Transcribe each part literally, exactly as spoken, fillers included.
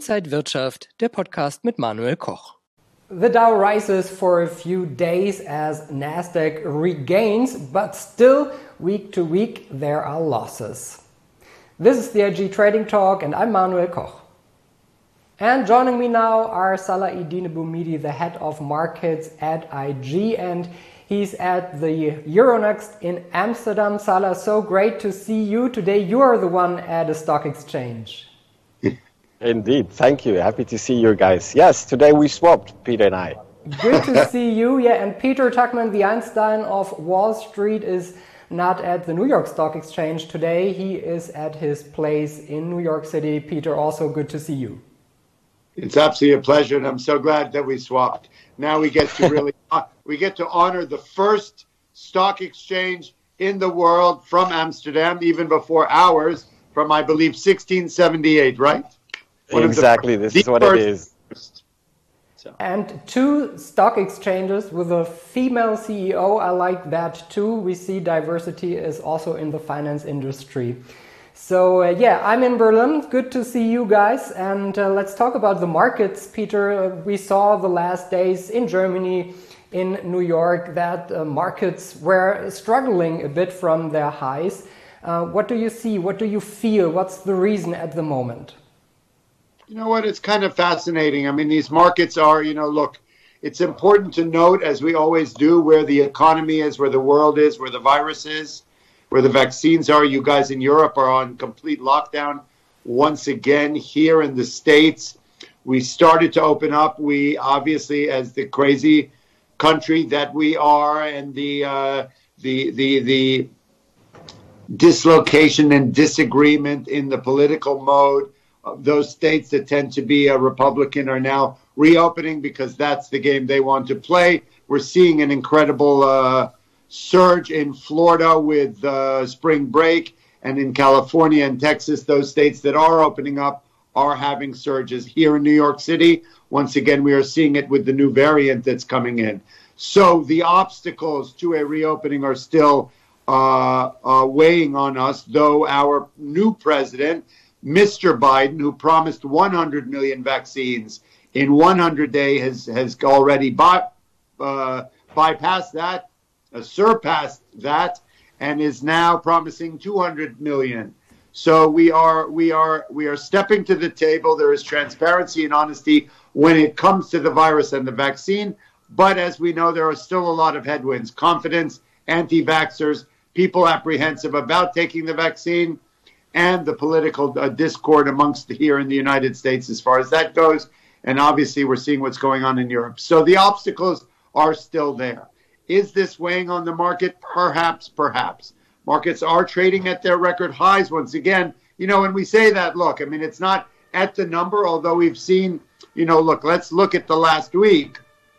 Inside Wirtschaft, der Podcast mit Manuel Koch. The Dow rises for a few days as Nasdaq regains, but still week to week there are losses. This is the I G Trading Talk and I'm Manuel Koch. And joining me now are Salah Eddine Bouhmidi, the head of markets at I G, and he's at the Euronext in Amsterdam. Salah, so great to see you. Today you are the one at a stock exchange. Indeed, thank you. Happy to see you guys. Yes, today we swapped, Peter and I. Good to see you. Yeah, and Peter Tuchman, the Einstein of Wall Street, is not at the New York Stock Exchange today. He is at his place in New York City. Peter, also good to see you. It's absolutely a pleasure, and I'm so glad that we swapped. Now we get to really uh, we get to honor the first stock exchange in the world from Amsterdam, even before ours, from I believe sixteen seventy-eight, right? One exactly, the, this is what it is. So. And two stock exchanges with a female C E O, I like that too. We see diversity is also in the finance industry. So uh, yeah, I'm in Berlin. Good to see you guys. And uh, let's talk about the markets, Peter. Uh, we saw the last days in Germany, in New York, that uh, markets were struggling a bit from their highs. Uh, what do you see? What do you feel? What's the reason at the moment? You know what? It's kind of fascinating. I mean, these markets are, you know, look, it's important to note, as we always do, where the economy is, where the world is, where the virus is, where the vaccines are. You guys in Europe are on complete lockdown once again. Here in the States, we started to open up. We obviously, as the crazy country that we are, and the uh, the the the dislocation and disagreement in the political mode, those states that tend to be a Republican are now reopening because that's the game they want to play. We're seeing an incredible uh, surge in Florida with uh, spring break, and in California and Texas, those states that are opening up are having surges. Here in New York City, once again, we are seeing it with the new variant that's coming in. So the obstacles to a reopening are still uh, uh, weighing on us, though our new president, Mister Biden, who promised one hundred million vaccines in one hundred days, has, has already by, uh, bypassed that, uh, surpassed that, and is now promising two hundred million. So we are we are we are stepping to the table. There is transparency and honesty when it comes to the virus and the vaccine. But as we know, there are still a lot of headwinds: confidence, anti-vaxxers, people apprehensive about taking the vaccine, and the political uh, discord amongst the, here in the United States as far as that goes. And obviously we're seeing what's going on in Europe. So the obstacles are still there. Is this weighing on the market? Perhaps, perhaps. Markets are trading at their record highs once again. You know, when we say that, look, I mean, it's not at the number, although we've seen, you know, look, let's look at the last week.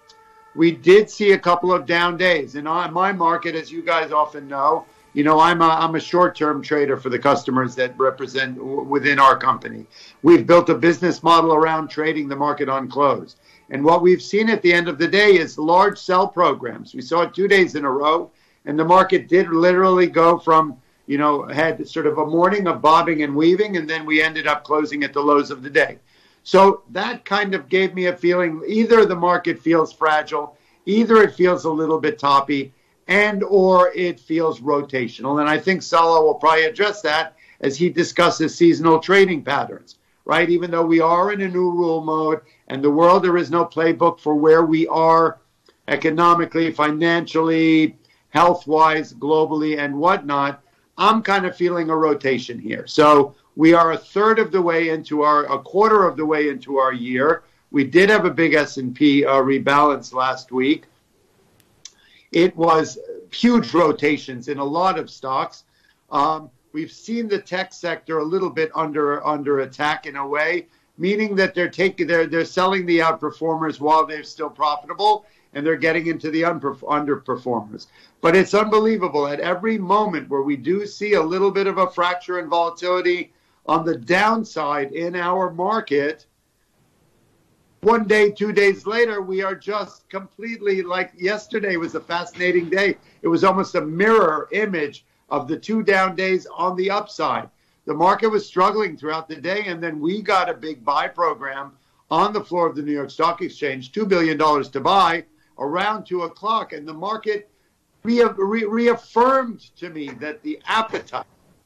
We did see a couple of down days. And on my market, as you guys often know, You know, I'm a, I'm a short-term trader for the customers that represent w- within our company. We've built a business model around trading the market on close. And what we've seen at the end of the day is large sell programs. We saw it two days in a row, and the market did literally go from, you know, had sort of a morning of bobbing and weaving, and then we ended up closing at the lows of the day. So that kind of gave me a feeling either the market feels fragile, either it feels a little bit toppy, and or it feels rotational. And I think Salah will probably address that as he discusses seasonal trading patterns, right? Even though we are in a new rule mode and the world, there is no playbook for where we are economically, financially, health-wise, globally, and whatnot, I'm kind of feeling a rotation here. So we are a third of the way into our, a quarter of the way into our year. We did have a big S and P uh, rebalance last week. It was huge rotations in a lot of stocks. Um, we've seen the tech sector a little bit under under attack in a way, meaning that they're taking they're they're selling the outperformers while they're still profitable, and they're getting into the underperformers. But it's unbelievable. At every moment where we do see a little bit of a fracture in volatility on the downside in our market, one day, two days later, we are just completely, like yesterday was a fascinating day. It was almost a mirror image of the two down days on the upside. the market was struggling throughout the day, and then we got a big buy program on the floor of the New York Stock Exchange, two billion dollars to buy around two o'clock, and the market re- re- reaffirmed to me that the appetite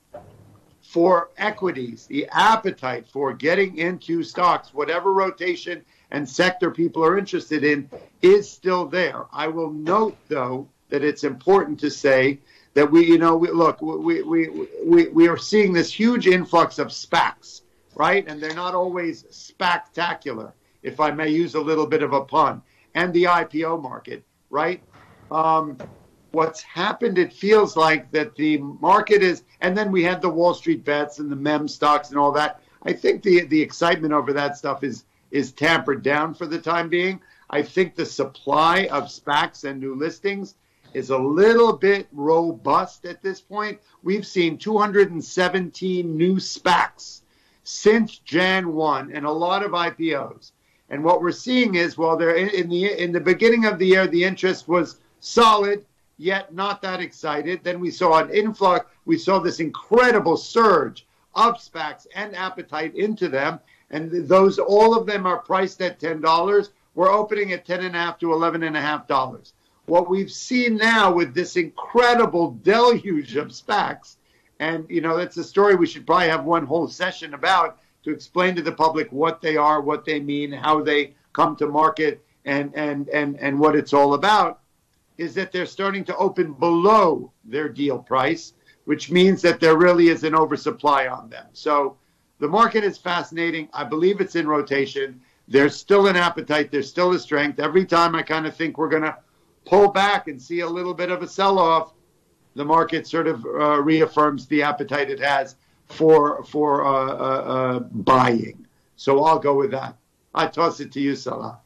for equities, the appetite for getting into stocks, whatever rotation and sector people are interested in, is still there. I will note, though, that it's important to say that we, you know, we, look, we, we, we, we are seeing this huge influx of SPACs, right? And they're not always spectacular, if I may use a little bit of a pun, and the I P O market, right? Um, what's happened, it feels like that the market is, and then we had the Wall Street bets and the meme stocks and all that. I think the, the excitement over that stuff is, is tampered down for the time being. I think the supply of SPACs and new listings is a little bit robust at this point. We've seen two hundred seventeen new SPACs since January first and a lot of I P Os. And what we're seeing is, well, they're in, in the in the beginning of the year, the interest was solid, yet not that excited. Then we saw an influx. We saw this incredible surge of SPACs and appetite into them. And those, all of them are priced at ten dollars. We're opening at ten and a half to eleven and a half dollars. What we've seen now with this incredible deluge of SPACs, and, you know, that's a story we should probably have one whole session about to explain to the public what they are, what they mean, how they come to market, and, and, and, and what it's all about, is that they're starting to open below their deal price, which means that there really is an oversupply on them. So the market is fascinating. I believe it's in rotation. There's still an appetite. There's still a strength. Every time I kind of think we're going to pull back and see a little bit of a sell-off, the market sort of uh, reaffirms the appetite it has for for uh, uh, uh, buying. So I'll go with that. I toss it to you, Salah.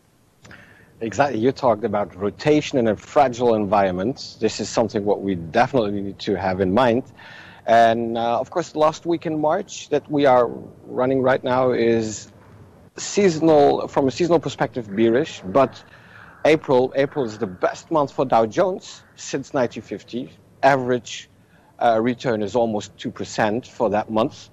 Exactly. You talked about rotation in a fragile environment. This is something what we definitely need to have in mind. And uh, of course, the last week in March that we are running right now is seasonal, from a seasonal perspective, bearish, but April, April is the best month for Dow Jones since nineteen fifty. Average uh, return is almost two percent for that month.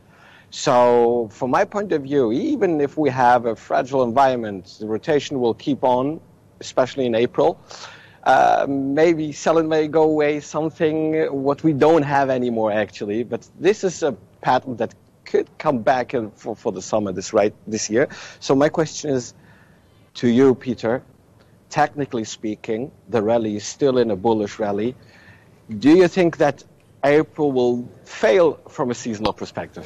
So from my point of view, even if we have a fragile environment, the rotation will keep on, especially in April. Uh, maybe selling may go away, something what we don't have anymore actually. But this is a pattern that could come back for, for the summer this right this year. So my question is to you, Peter. Technically speaking, the rally is still in a bullish rally. Do you think that April will fail from a seasonal perspective?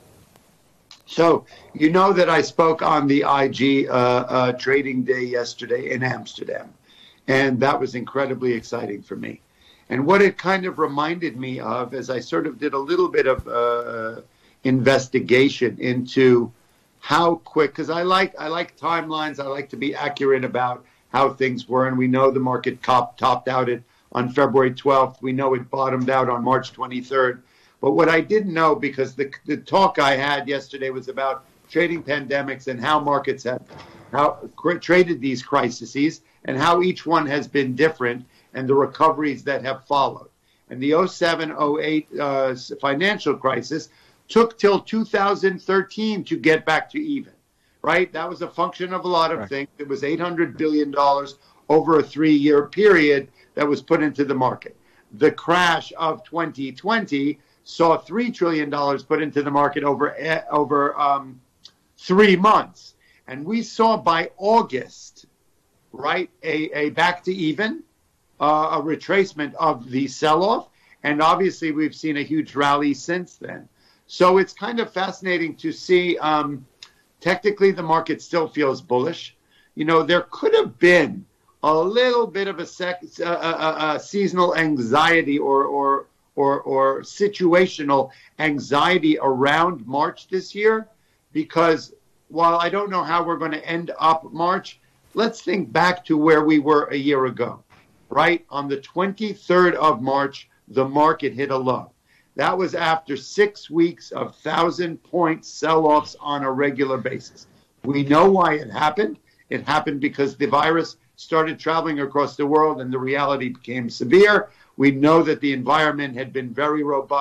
So, you know that I spoke on the I G uh, uh, trading day yesterday in Amsterdam, and that was incredibly exciting for me. And what it kind of reminded me of, as I sort of did a little bit of uh, investigation into how quick, because I like I like timelines, I like to be accurate about how things were, and we know the market top, topped out at, on February twelfth. We know it bottomed out on March twenty-third. But what I didn't know, because the, the talk I had yesterday was about trading pandemics and how markets have how cr- traded these crises and how each one has been different and the recoveries that have followed. And the oh seven oh eight uh, financial crisis took till two thousand thirteen to get back to even. Right? That was a function of a lot of right. things. It was eight hundred billion dollars over a three-year period that was put into the market. The crash of twenty twenty saw three trillion dollars put into the market over, over um, three months. And we saw by August, right, a, a back to even, uh, a retracement of the sell-off. And obviously, we've seen a huge rally since then. So it's kind of fascinating to see... Um, Technically, the market still feels bullish. You know, there could have been a little bit of a, sec, uh, a, a seasonal anxiety or, or or or situational anxiety around March this year, because while I don't know how we're going to end up March, let's think back to where we were a year ago, right? On the twenty-third of March, the market hit a low. That was after six weeks of thousand-point sell-offs on a regular basis. We know why it happened. It happened because the virus started traveling across the world and the reality became severe. We know that the environment had been very robust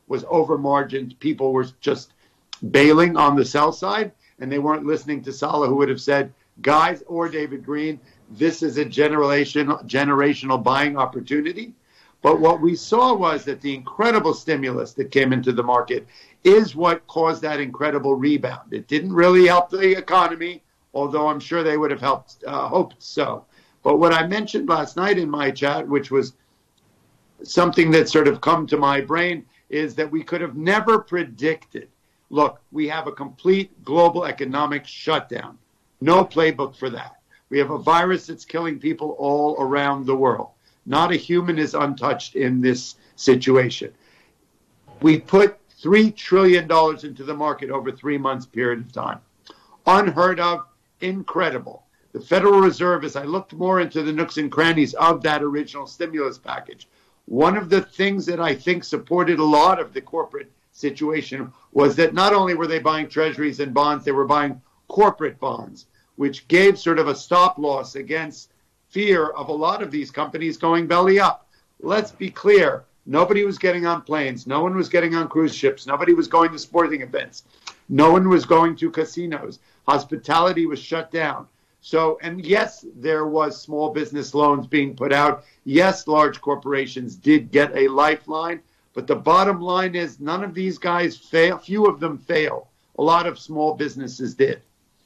was over-margined. People were just bailing on the sell side, and they weren't listening to Salah, who would have said, guys, or David Green, this is a generation, generational buying opportunity. But what we saw was that the incredible stimulus that came into the market is what caused that incredible rebound. It didn't really help the economy, although I'm sure they would have helped, uh, hoped so. But what I mentioned last night in my chat, which was something that sort of come to my brain, is that we could have never predicted. Look, we have a complete global economic shutdown. No playbook for that. We have a virus that's killing people all around the world. Not a human is untouched in this situation. We put three trillion dollars into the market over three months period of time. Unheard of, incredible. The Federal Reserve, as I looked more into the nooks and crannies of that original stimulus package, one of the things that I think supported a lot of the corporate situation was that not only were they buying treasuries and bonds, they were buying corporate bonds, which gave sort of a stop loss against fear of a lot of these companies going belly up. Let's be clear. Nobody was getting on planes. No one was getting on cruise ships. Nobody was going to sporting events. No one was going to casinos. Hospitality was shut down. So, and yes, there was small business loans being put out. Yes, large corporations did get a lifeline. But the bottom line is none of these guys fail. Few of them fail. A lot of small businesses did.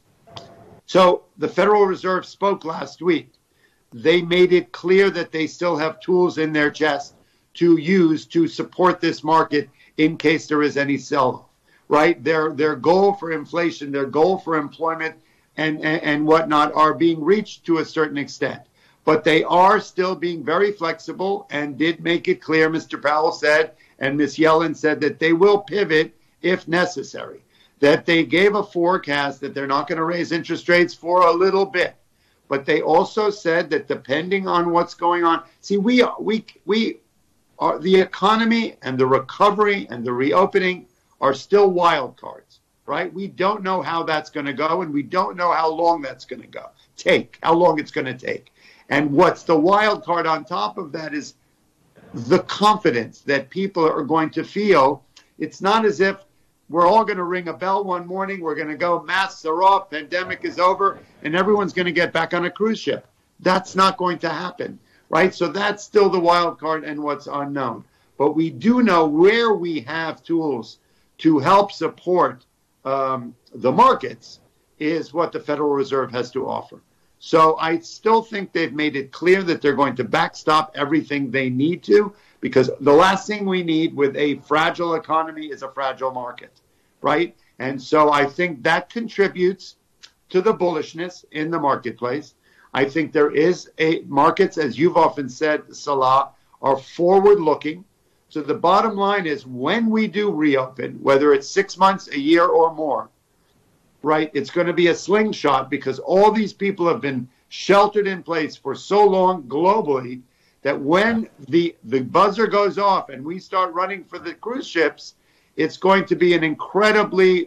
So the Federal Reserve spoke last week. They made it clear that they still have tools in their chest to use to support this market in case there is any sell-off, right? Their their goal for inflation, their goal for employment and, and, and whatnot are being reached to a certain extent. But they are still being very flexible and did make it clear, Mister Powell said, and Miz Yellen said, that they will pivot if necessary, that they gave a forecast that they're not going to raise interest rates for a little bit. But they also said that depending on what's going on, see, we we we are the economy and the recovery and the reopening are still wild cards, right? We don't know how that's going to go, and we don't know how long that's going to go take, how long it's going to take. And what's the wild card on top of that is the confidence that people are going to feel. It's not as if we're all going to ring a bell one morning, we're going to go, masks are off, pandemic is over, and everyone's going to get back on a cruise ship. That's not going to happen, right? So that's still the wild card and what's unknown. But we do know where we have tools to help support um, the markets is what the Federal Reserve has to offer. So I still think they've made it clear that they're going to backstop everything they need to, because the last thing we need with a fragile economy is a fragile market, right? And so I think that contributes to the bullishness in the marketplace. I think there is a markets, as you've often said, Salah, are forward-looking. So the bottom line is when we do reopen, whether it's six months, a year, or more, right, it's going to be a slingshot because all these people have been sheltered in place for so long globally that when the, the buzzer goes off and we start running for the cruise ships, it's going to be an incredibly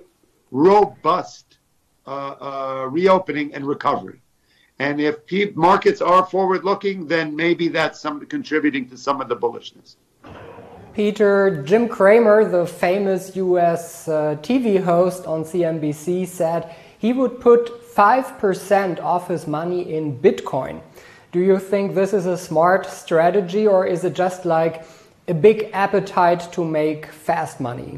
robust uh, uh, reopening and recovery. And if pe- markets are forward-looking, then maybe that's some contributing to some of the bullishness. Peter, Jim Cramer, the famous U S uh, T V host on C N B C, said he would put five percent of his money in Bitcoin. Do you think this is a smart strategy, or is it just like a big appetite to make fast money?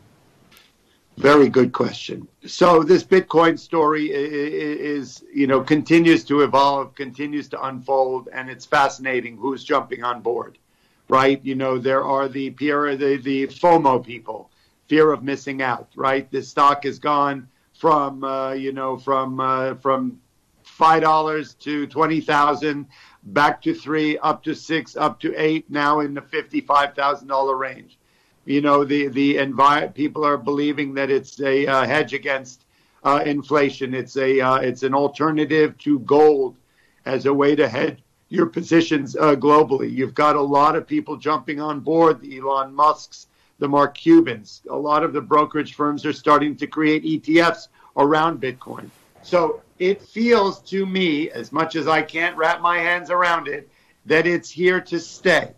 Very good question. So this Bitcoin story is, you know, continues to evolve, continues to unfold, and it's fascinating who's jumping on board. Right, you know, there are the peer, the, the FOMO people, fear of missing out. Right, the stock has gone from, uh, you know, from uh, from five dollars to twenty thousand, back to three, up to six, up to eight, now in the fifty-five thousand dollar range. You know, the the envi- people are believing that it's a uh, hedge against uh, inflation. It's a uh, it's an alternative to gold as a way to hedge your positions uh, globally. You've got a lot of people jumping on board, the Elon Musks, the Mark Cubans. A lot of the brokerage firms are starting to create E T Fs around Bitcoin. So it feels to me, as much as I can't wrap my hands around it, that it's here to stay.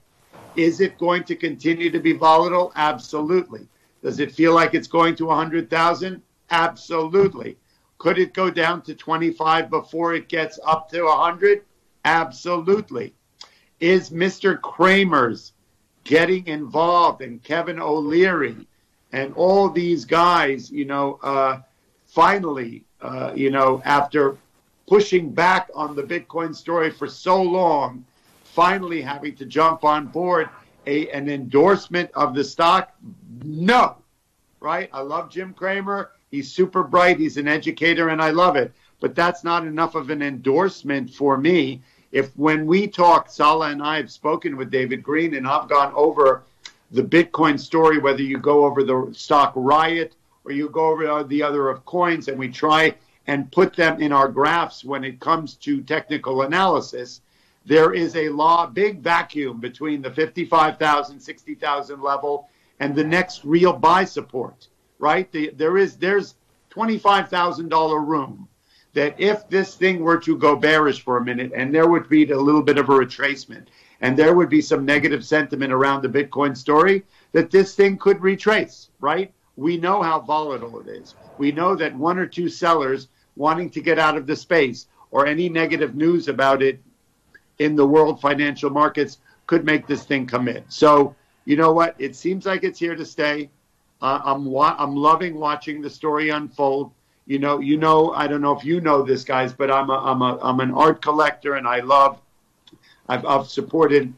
Is it going to continue to be volatile? Absolutely. Does it feel like it's going to one hundred thousand? Absolutely. Could it go down to twenty-five before it gets up to one hundred? Absolutely. Is Mister Cramer's getting involved, and Kevin O'Leary and all these guys, you know, uh, finally, uh, you know, after pushing back on the Bitcoin story for so long, finally having to jump on board a, an endorsement of the stock? No, right? I love Jim Cramer. He's super bright. He's an educator, and I love it. But that's not enough of an endorsement for me. If when we talk, Salah and I have spoken with David Green, and I've gone over the Bitcoin story, whether you go over the stock riot or you go over the other of coins, and we try and put them in our graphs when it comes to technical analysis, there is a law, big vacuum between the fifty-five thousand, sixty thousand level and the next real buy support, right? The, there is, there's twenty-five thousand dollars room that if this thing were to go bearish for a minute, and there would be a little bit of a retracement, and there would be some negative sentiment around the Bitcoin story, that this thing could retrace, right? We know how volatile it is. We know that one or two sellers wanting to get out of the space or any negative news about it in the world financial markets could make this thing come in. So, you know what? It seems like it's here to stay. Uh, I'm wa- I'm loving watching the story unfold. You know, you know, I don't know if you know this, guys, but I'm a, I'm a, I'm an art collector, and I love, I've, I've supported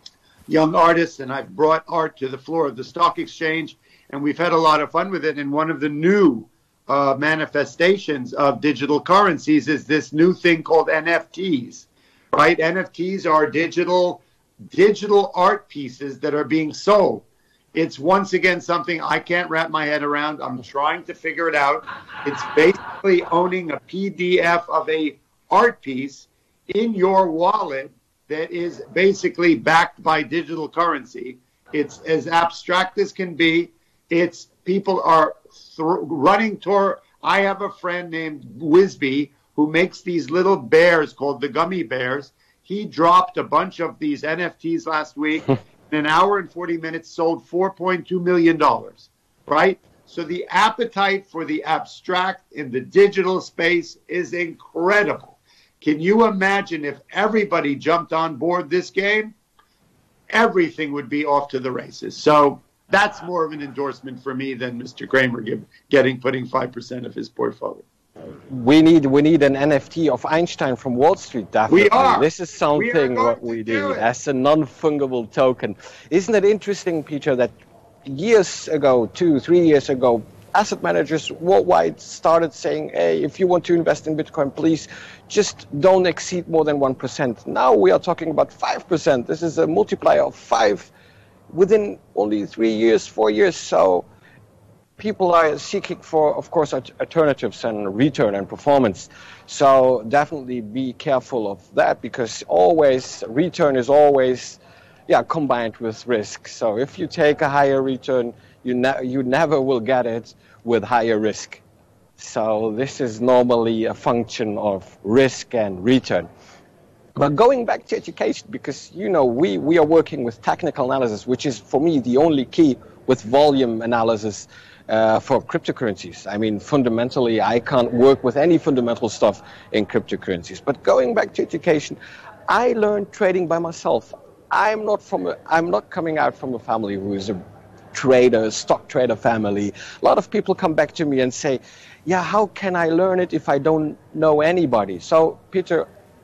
young artists, and I've brought art to the floor of the stock exchange, and we've had a lot of fun with it. And one of the new uh, manifestations of digital currencies is this new thing called N F Ts, right? N F Ts are digital, digital art pieces that are being sold. It's once again something I can't wrap my head around. I'm trying to figure it out. It's basically owning a P D F of a art piece in your wallet that is basically backed by digital currency. It's as abstract as can be. It's people are th- running toward. I have a friend named Wisby who makes these little bears called the gummy bears. He dropped a bunch of these N F Ts last week. In an hour and forty minutes, sold four point two million dollars, right? So the appetite for the abstract in the digital space is incredible. Can you imagine if everybody jumped on board this game? Everything would be off to the races. So that's more of an endorsement for me than Mister Cramer give, getting putting five percent of his portfolio. We need we need an N F T of Einstein from Wall Street, definitely. We are. This is something we what we do do as a non-fungible token. Isn't it interesting, Peter, that years ago, two, three years ago, asset managers worldwide started saying, hey, if you want to invest in Bitcoin, please just don't exceed more than one percent. Now we are talking about five percent. This is a multiplier of five within only three years, four years. So people are seeking for, of course, alternatives and return and performance. So definitely be careful of that, because always return is always, yeah, combined with risk. So if you take a higher return, you ne- you never will get it with higher risk. So this is normally a function of risk and return. But going back to education, because, you know, we, we are working with technical analysis, which is, for me, the only key with volume analysis Uh, for cryptocurrencies. I mean, fundamentally, I can't work with any fundamental stuff in cryptocurrencies. But going back to education, I learned trading by myself. I'm not from a, I'm not coming out from a family who is a trader, stock trader family. A lot of people come back to me and say, yeah, how can I learn it if I don't know anybody? So, Peter,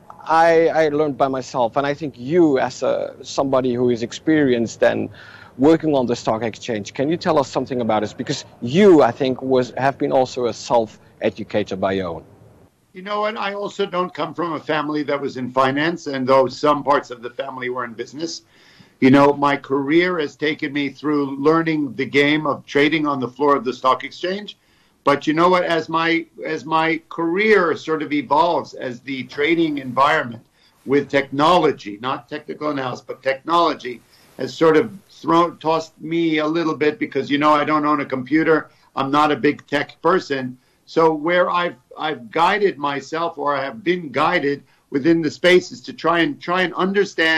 I, I learned by myself, and I think you, as a, somebody who is experienced and working on the stock exchange, can you tell us something about this? Because you, I think, was have been also a self-educator by your own. You know what? I also don't come from a family that was in finance, and though some parts of the family were in business, you know, my career has taken me through learning the game of trading on the floor of the stock exchange. But you know what? As my as my career sort of evolves, as the trading environment with technology, not technical analysis, but technology, has sort of thrown, tossed me a little bit, because, you know, I don't own a computer. I'm not a big tech person. So where I've I've guided myself, or I have been guided within the spaces to try and try and understand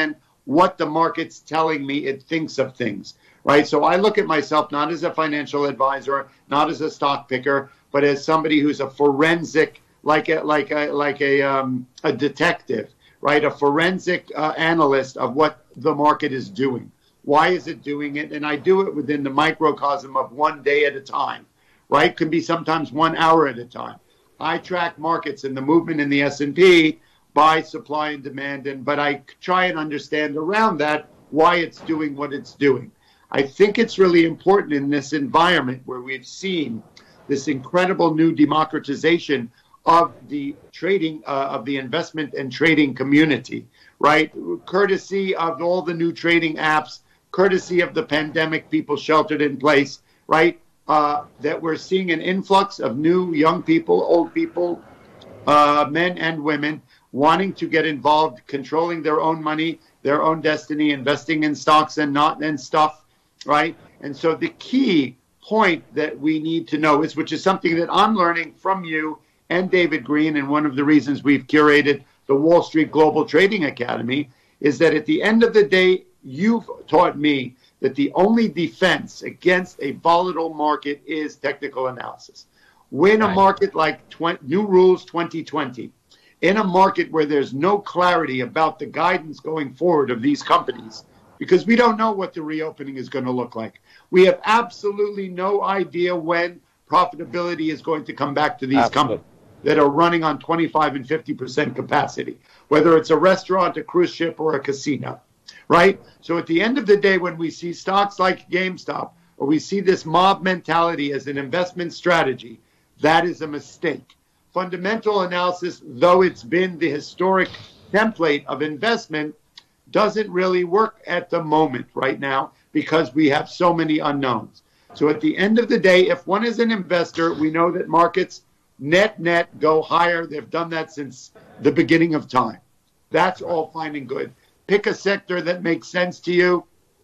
what the market's telling me it thinks of things, right? So I look at myself not as a financial advisor, not as a stock picker, but as somebody who's a forensic, like a like a like a um, a detective, right? A forensic uh, analyst of what the market is doing. Why is it doing it? And I do it within the microcosm of one day at a time, right? Could be sometimes one hour at a time. I track markets and the movement in the S and P by supply and demand, and but I try and understand around that why it's doing what it's doing. I think it's really important in this environment where we've seen this incredible new democratization of the trading, uh, of the investment and trading community, right? Courtesy of all the new trading apps, courtesy of the pandemic, people sheltered in place, right? Uh, that we're seeing an influx of new young people, old people, uh, men and women wanting to get involved, controlling their own money, their own destiny, investing in stocks and not and stuff, right? And so the key point that we need to know is, which is something that I'm learning from you and David Green, and one of the reasons we've curated the Wall Street Global Trading Academy, is that at the end of the day, you've taught me that the only defense against a volatile market is technical analysis. When a market like twenty, New Rules twenty twenty, in a market where there's no clarity about the guidance going forward of these companies, because we don't know what the reopening is going to look like. We have absolutely no idea when profitability is going to come back to these absolutely. companies that are running on twenty-five and fifty percent capacity, whether it's a restaurant, a cruise ship, or a casino, right? So at the end of the day, when we see stocks like GameStop, or we see this mob mentality as an investment strategy, that is a mistake. Fundamental analysis, though it's been the historic template of investment, doesn't really work at the moment right now because we have so many unknowns. So at the end of the day, if one is an investor, we know that markets net, net go higher. They've done that since the beginning of time. That's all fine and good. Pick a sector that makes sense to you.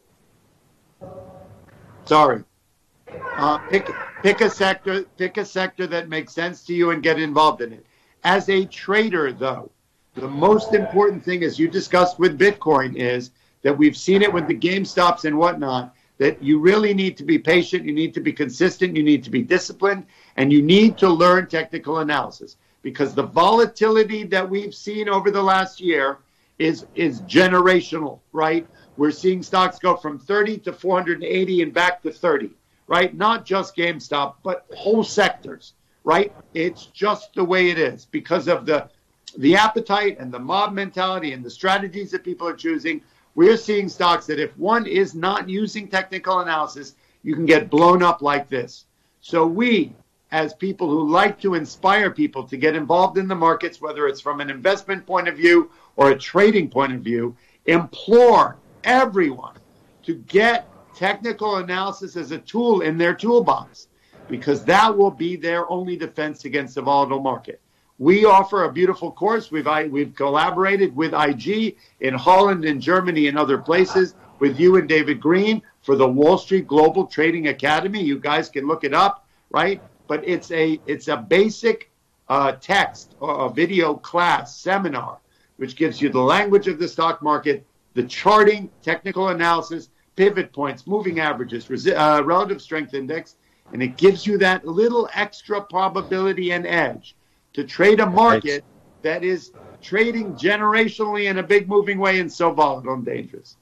Sorry. Uh, pick pick a sector, pick a sector that makes sense to you and get involved in it. As a trader, though, the most important thing, as you discussed with Bitcoin, is that we've seen it with the GameStops and whatnot, that you really need to be patient, you need to be consistent, you need to be disciplined, and you need to learn technical analysis. Because the volatility that we've seen over the last year is, is generational, right? We're seeing stocks go from thirty to four hundred eighty and back to thirty, right? Not just GameStop, but whole sectors, right? It's just the way it is because of the the appetite and the mob mentality and the strategies that people are choosing. We're seeing stocks that if one is not using technical analysis, you can get blown up like this. So we, as people who like to inspire people to get involved in the markets, whether it's from an investment point of view or a trading point of view, implore everyone to get technical analysis as a tool in their toolbox, because that will be their only defense against a volatile market. We offer a beautiful course. We've I, we've collaborated with I G in Holland and Germany and other places with you and David Green for the Wall Street Global Trading Academy. You guys can look it up, right? But it's a it's a basic uh, text or a video class seminar, which gives you the language of the stock market, the charting, technical analysis, pivot points, moving averages, resi- uh, relative strength index, and it gives you that little extra probability and edge to trade a market that is trading generationally in a big moving way and so volatile and dangerous.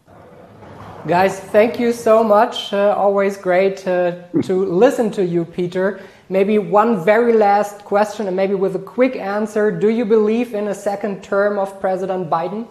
Guys, thank you so much. Uh, always great uh, to listen to you, Peter. Maybe one very last question, and maybe with a quick answer. Do you believe in a second term of President Biden?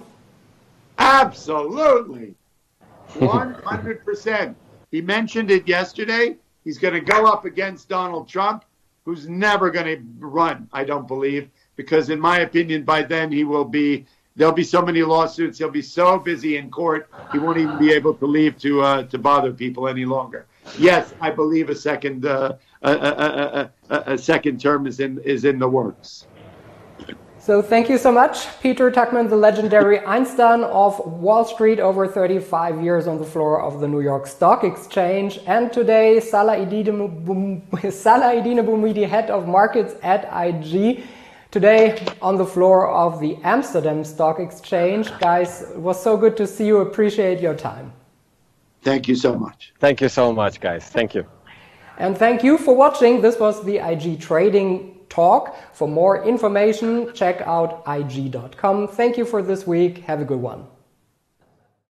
Absolutely. one hundred percent. He mentioned it yesterday. He's going to go up against Donald Trump, who's never going to run, I don't believe, because in my opinion, by then he will be, there'll be so many lawsuits, he'll be so busy in court, he won't even be able to leave to uh, to bother people any longer. Yes, I believe a second uh, a, a, a, a second term is in is in the works. So thank you so much, Peter Tuchman, the legendary Einstein of Wall Street, over thirty-five years on the floor of the New York Stock Exchange. And today, Salah Eddine Bouhmidi, head of markets at I G, today on the floor of the Amsterdam Stock Exchange. Guys, it was so good to see you. Appreciate your time. Thank you so much. Thank you so much, guys. Thank you. And thank you for watching. This was the I G Trading Talk. For more information, check out I G dot com. Thank you for this week. Have a good one.